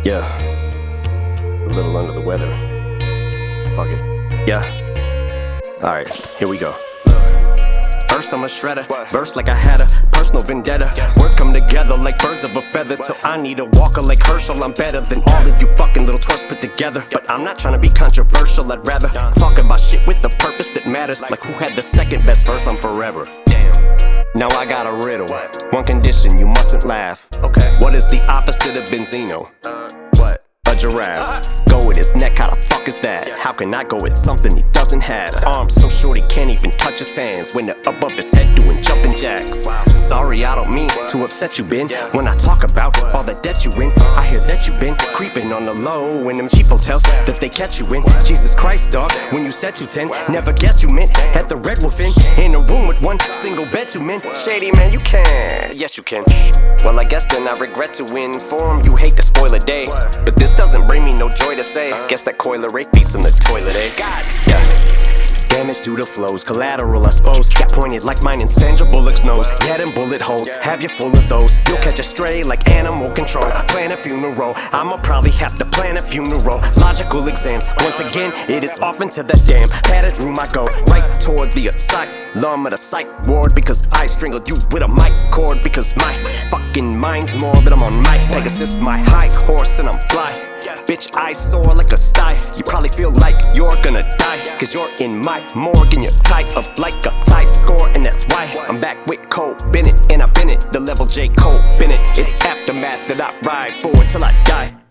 Yeah, a little under the weather. Fuck it. Yeah. Alright, here we go. First I'm a shredder, verse like I had a personal vendetta. Words come together like birds of a feather. Till I need a walker like Herschel. I'm better than all of you fucking little twerps put together. But I'm not trying to be controversial, I'd rather talk about shit with the purpose that matters. Like who had the second best verse on Forever. Now I got a riddle. One condition, you mustn't laugh. Okay. What is the opposite of Benzino? What? A giraffe. Go with his neck, how the fuck is that? How can I go with something he doesn't have? Arms so short he can't even touch his hands when they're above his head doing jumping jacks. Sorry, I don't mean to upset you, Ben. When I talk about all the debt you in, I hear that you been creeping on the low in them cheap hotels that they catch you in. Jesus Christ, dog, when you said 210, never guessed you meant at the Red Wolf Inn. In a room with one single bed, two men. Shady man, you can. Yes, you can. Well, I guess then I regret to inform you hate to spoil a day, but this doesn't bring me no joy to say. Guess that Coiler Ray feeds in the toilet, eh? God, yeah. Damage due to flows, collateral I suppose. Got pointed like mine in Sandra Bullock's nose. Head in bullet holes, have you full of those. You'll catch a stray like animal control. Plan a funeral, I'ma probably have to plan a funeral. Logical exams, once again it is off into the damn padded room I go. Right toward the asylum of the psych ward. Because I strangled you with a mic cord. Because my fucking mind's more than I'm on my Pegasus, my high horse and I'm fly. Bitch, I soar like a sty. You probably feel like you're gonna die, cause you're in my morgue and you're tied up like a tie score. And that's why I'm back with Cole Bennett. And I've been it, the level J. Cole Bennett. It's aftermath that I ride for till I die.